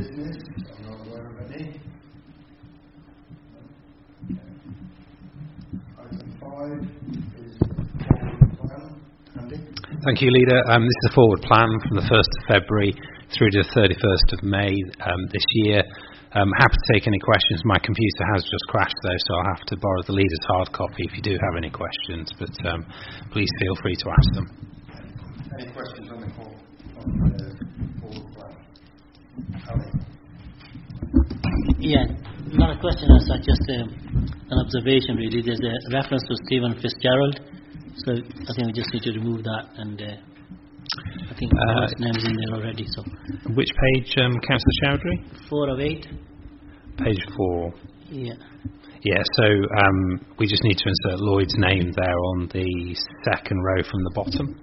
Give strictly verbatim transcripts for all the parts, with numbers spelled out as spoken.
business? I'm not aware of any. Item five is forward plan. Andy? Thank you, Leader. Um, this is a forward plan from the first of February through to the thirty-first of May um, this year. Um, happy to take any questions. My computer has just crashed though, so I'll have to borrow the Leader's hard copy if you do have any questions, but um, please feel free to ask them. Any questions on the call? On the forward plan? Ali? Yeah, not a question as such, just um, an observation really. There's a reference to Stephen Fitzgerald, so I think we just need to remove that, and uh, I think uh, his name is in there already. So, which page, um, Councillor Chowdhury? Four of eight. Page four. Yeah. Yeah. So um, we just need to insert Lloyd's name there on the second row from the bottom.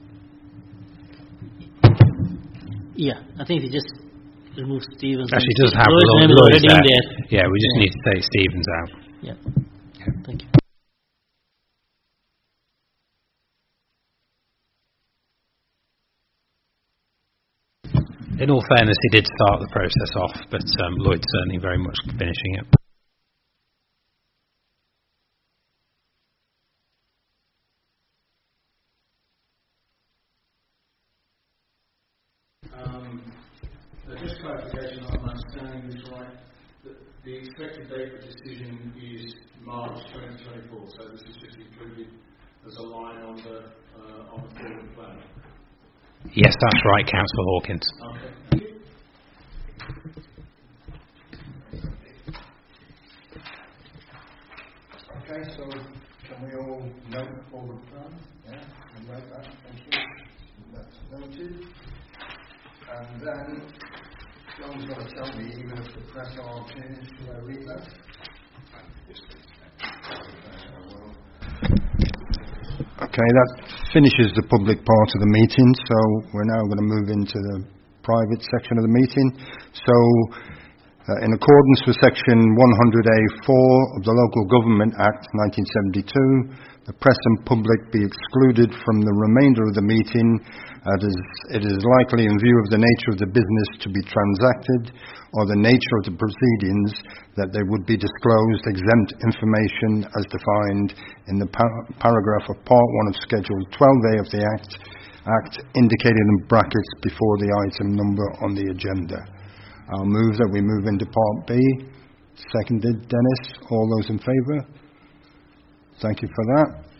Yeah, I think he just remove Stevens. Actually, it does have Lloyd's Lloyd, name is Lloyd's already there. in there. Yeah, we just Yeah. need to take Stevens out. Yeah. Yeah. Thank you. In all fairness, he did start the process off, but um, Lloyd's certainly very much finishing it. Um, uh, just clarification, I'm understanding this right, that the expected date for decision is March twenty twenty-four, so this is just included as a line on the uh, on the forward plan. Yes, that's right, Councillor Hawkins. Okay, thank you. Okay, so can we all note forward plan? Yeah, we note that, thank you. That's noted. And then, John's going to tell me, even if the press are finished, should I read that? Okay, that finishes the public part of the meeting, so we're now going to move into the private section of the meeting. So, uh, in accordance with Section one hundred A four of the Local Government Act nineteen seventy-two, the press and public be excluded from the remainder of the meeting as it is likely, in view of the nature of the business to be transacted or the nature of the proceedings, that they would be disclosed exempt information as defined in the par- paragraph of Part one of Schedule twelve A of the Act, Act indicated in brackets before the item number on the agenda. I'll move that we move into Part B. Seconded, Dennis. All those in favour? Thank you for that.